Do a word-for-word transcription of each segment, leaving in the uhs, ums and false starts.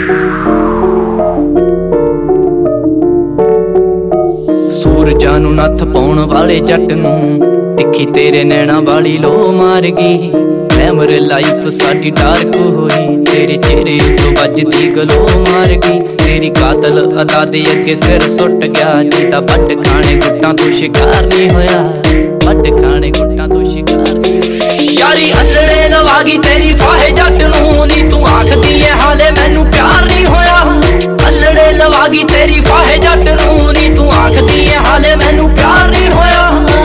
सूरजां नूं नत्थ पाउण वाले जट नूं तिखी तेरे नैना वाली लो मार गई। ग्लैमर लाइफ साडी डार्क होई, तेरे चेहरे तो वजदी गलो मार गई। तेरी कातल अदा दे अगे सिर सुट गया, जिदा बट खाने गुट्टां तो शिकार नहीं होया, बट खाने गुट्टां तो शिकार नहीं। यारी अल्लड़े लवागी तेरी फाहे जट नूं नी तू आखदी है हाले मैनू प्यार नहीं होया। अल्लड़े लवागी तेरी फाहे जट नूं नी तू आखदी है हाले मैनू प्यार नहीं होया।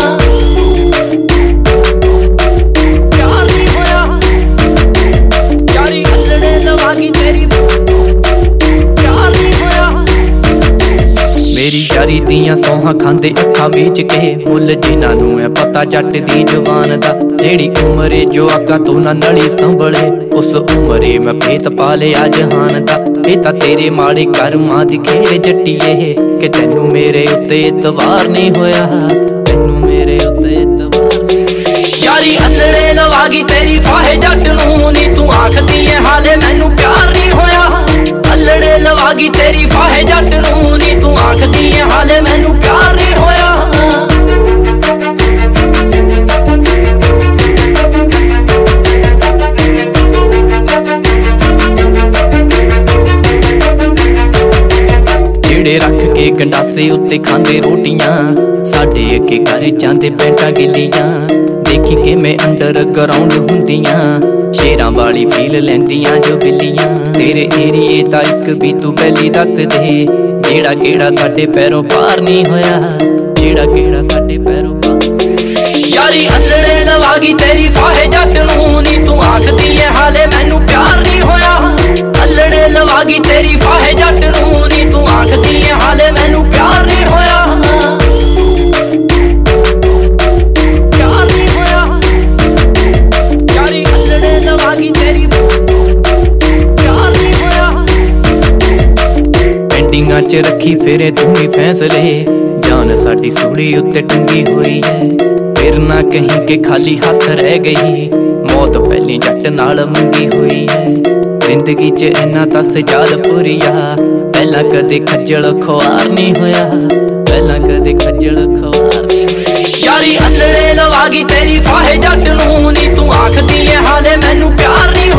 मेरी यारी दियां सोहां खांदे अखां बीच के, मुल जिन्हां नूं है पता जट दी जवान दा। जेड़ी उमरे जो आका तू ना नली संभले, उस उमरे मैं भेत पालिया जहान दा। ये तां तेरे माड़े कर्मां दी खेड़ जट्टीए कि तैनू मेरे उत्ते इतबार नहीं होया, तैनू मेरे उत्ते इतबार नहीं। यारी अल्लड़े लवागी तेरी फाहे जट नूं नी तू आखदी है हाले मैनू प्यार नहीं होया। अल्लड़े लवागी तेरी फाहे जट नूं नी तू आखदी है हाले मैनू प्यार नहीं होया। जेड़े रख के गंडासे उत्ते खांदे रोटियां, साडे अगे कर जांदे पैंटां गिल्लियां। देखी कि मैं अंडर ग्राउंड हुंदियां, शेरां वाली फील लैंदियां जो बिल्लियां। तेरे एरिए दा इक भी तू पहली दस दे, जेड़ा केड़ा साडे पैरों पार नहीं होया, जेड़ा केड़ा साडे पैरों पार। यारी अल्लड़े लवागी तेरी फाहे जट नूं नी तू आखदी है हाले मैनू प्यार नहीं होया। अल्लड़े लवागी तेरी फाहे जट नूं नी तू आखदी है हाले मैनू प्यार नहीं होया। प्यार नहीं होया। यारी अल्लड़े लवागी तेरी प्यार नहीं होया। पेंटिंगां च रखी फिरे तू ही फैसले, जान साडी सूली उत्ते टंगी हुई है। फिर ना कहीं के खाली हाथ रह गई, मौत पहली जट नाल मंगी हुई है। जिंदगी च इन्ना दस जाल पुरिया, पहला कदे खज्जल खुआर नहीं होया, पहला कदे खज्जल खुआर नहीं होया। यारी अल्लड़े लवागी तेरी फाहे जट नूं नी तू आखदी है हाले मैनू प्यार नहीं